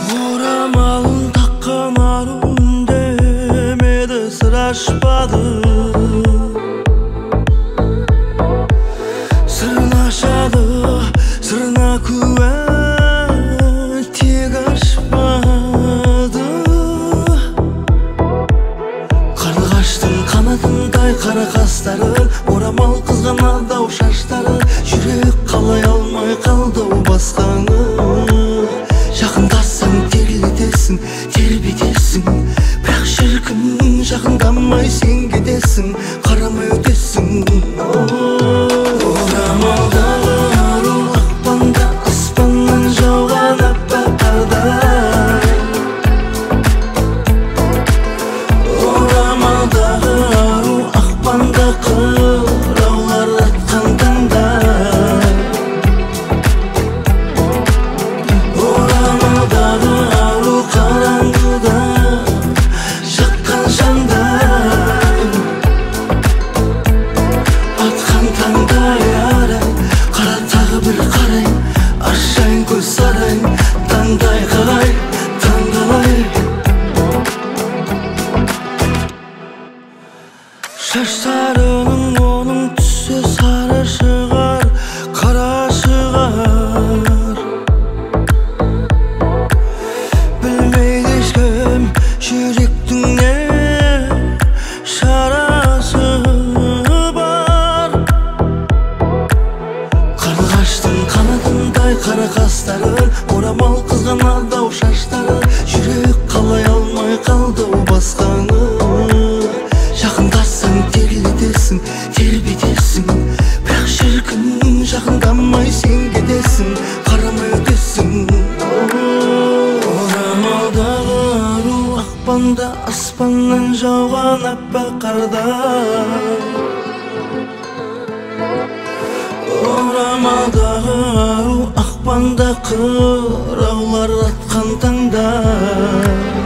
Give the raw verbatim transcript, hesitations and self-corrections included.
Орамалын таққан ару үндемеді, сыр ашпады. Сырын ашады, сырына куә, тек ашпады. Қарлығаштың қанатындай қара қастары, орамал қызған адау шаштары, жүрек қалай алмай қалды басқаны. Жақындасаң терлетесің, тербетесің, бірақ шіркін жақындамай сен кетесің, қарамай өтесің. Орамалдағы ару ақпанда, аспаннан жауған аппақ қардай. Орамалдағы ару ақпанда, қыраулар атқан таңдай. Орамалдағы ару қараңғыда жаққан жандай, атқан таңдай арай. Қара тағы бір қарай, ашайын көз сарай, таңдай қалай, таңдалай. Шаштарының оның түсі сары шығар, қара шығар. Білмейді ешкім жүректің не шарасы бар. Қарлығаштың қанатындай қара қастары, орамал қызған адау шаштары, жүрек қалай алмай қалды басқаны. Жақындасаң терлетесің, тербетесің, бірақ шіркін жақындамай сен кетесің, қарамай өтесің. Орамалдағы ару ақпанда, аспаннан жауған аппақ қардай. Орамалдағы ару ақпанда, қыраулар атқан таңдай.